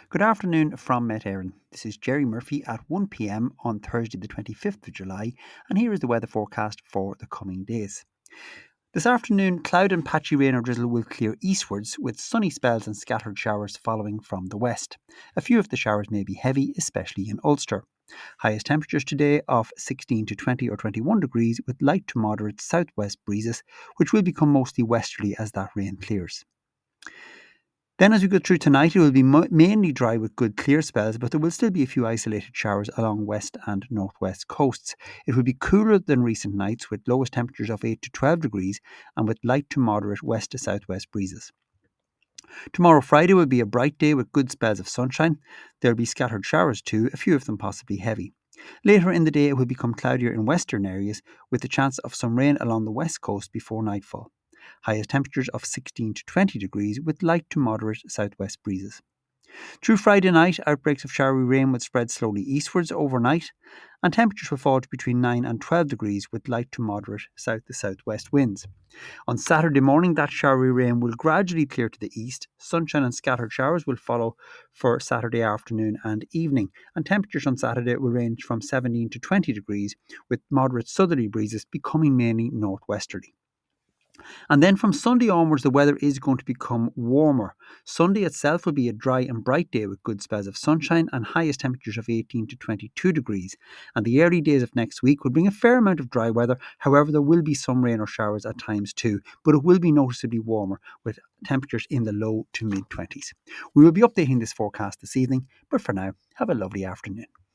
Good afternoon from Met Éireann. This is Jerry Murphy at 1 p.m. on Thursday, the 25th of July, and here is the weather forecast for the coming days. This afternoon, cloud and patchy rain or drizzle will clear eastwards, with sunny spells and scattered showers following from the west. A few of the showers may be heavy, especially in Ulster. Highest temperatures today of 16 to 20 or 21 degrees, with light to moderate southwest breezes, which will become mostly westerly as that rain clears. Then as we go through tonight, it will be mainly dry with good clear spells, but there will still be a few isolated showers along west and northwest coasts. It will be cooler than recent nights, with lowest temperatures of 8 to 12 degrees and with light to moderate west to southwest breezes. Tomorrow, Friday, will be a bright day with good spells of sunshine. There will be scattered showers too, a few of them possibly heavy. Later in the day, it will become cloudier in western areas, with the chance of some rain along the west coast before nightfall. Highest temperatures of 16 to 20 degrees with light to moderate southwest breezes. Through Friday night, outbreaks of showery rain would spread slowly eastwards overnight, and temperatures will fall to between 9 and 12 degrees with light to moderate south to southwest winds. On Saturday morning, that showery rain will gradually clear to the east. Sunshine and scattered showers will follow for Saturday afternoon and evening, and temperatures on Saturday will range from 17 to 20 degrees, with moderate southerly breezes becoming mainly northwesterly. And then from Sunday onwards, the weather is going to become warmer. Sunday itself will be a dry and bright day with good spells of sunshine and highest temperatures of 18 to 22 degrees. And the early days of next week will bring a fair amount of dry weather. However, there will be some rain or showers at times too, but it will be noticeably warmer with temperatures in the low to mid 20s. We will be updating this forecast this evening, but for now, have a lovely afternoon.